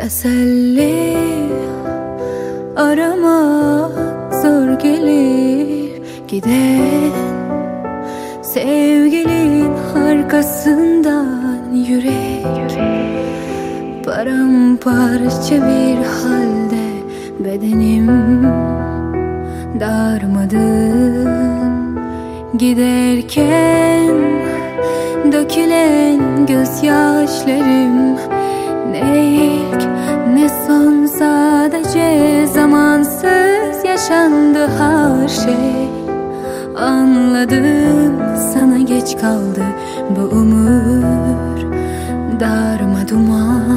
Teselli aramak zor gelir, giden sevgilin arkasından yürek paramparça bir halde, bedenim darmadağın. Giderken dökülen gözyaşlarım ne ilk ne son, sadece zamansız yaşandı her şey. Anladım, sana geç kaldı bu umur darmaduman.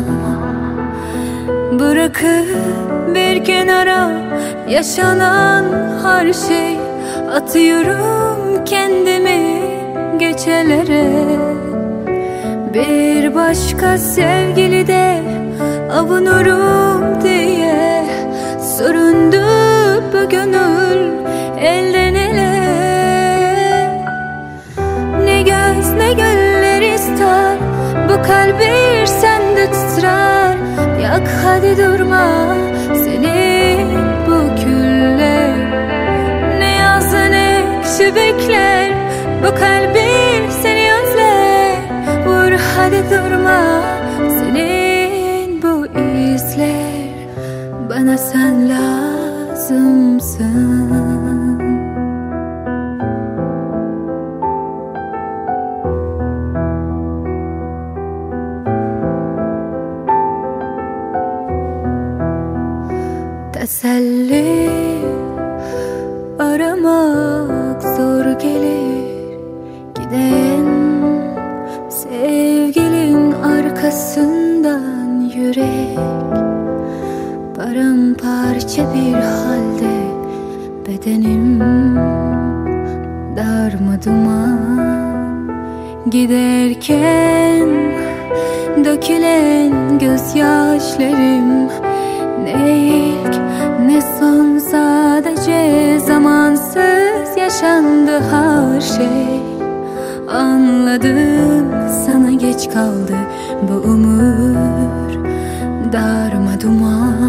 Bırakıp bir kenara yaşanan her şey, atıyorum kendimi gecelere. Bir başka sevgilide avunurum diye süründü bu gönül elden ele. Ne göz ne göller ister, bu kalbi sende titrer. Yak hadi durma senin bu küller. Ne yaz ne kışı bekler, bu kalbi seni özler. Vur hadi durma senin bu izler. Bana sen lazımsın. Teselli aramak zor gelir, giden sevgilin arkasından yürek paramparça bir halde, bedenim darmaduman. Giderken dökülen gözyaşlarım ne ilk ne son, sadece zamansız yaşandı her şey. Anladım, sana geç kaldı bu umur darmaduman.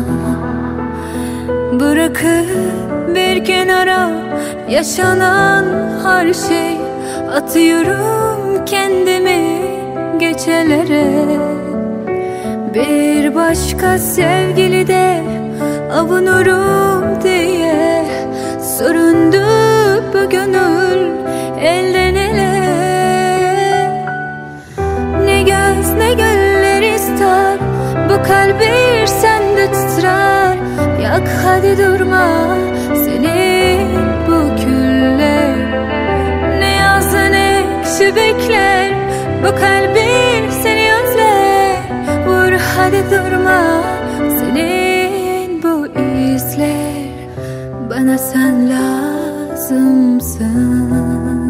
Bırakıp bir kenara yaşanan her şey, atıyorum kendimi gecelere. Bir başka sevgilide avunurum diye süründü bu gönül elden ele. Ne göz ne göller ister, bu kalbi sende titrer. Yak hadi durma senin bu küller. Ne yaz ne kışı bekler, bu kalbi seni özler. Vur hadi durma senin bu izler. Bana sen lazımsın.